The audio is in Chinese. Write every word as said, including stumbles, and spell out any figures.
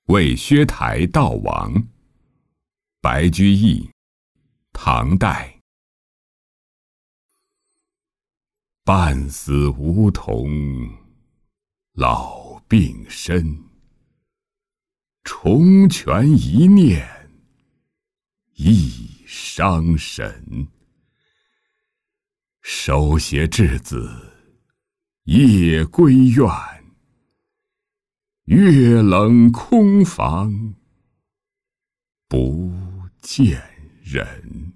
为薛台悼亡。白居易，唐代。半死梧桐老病深，重泉一念忆伤神。手携稚子夜归院，月冷空房不见人。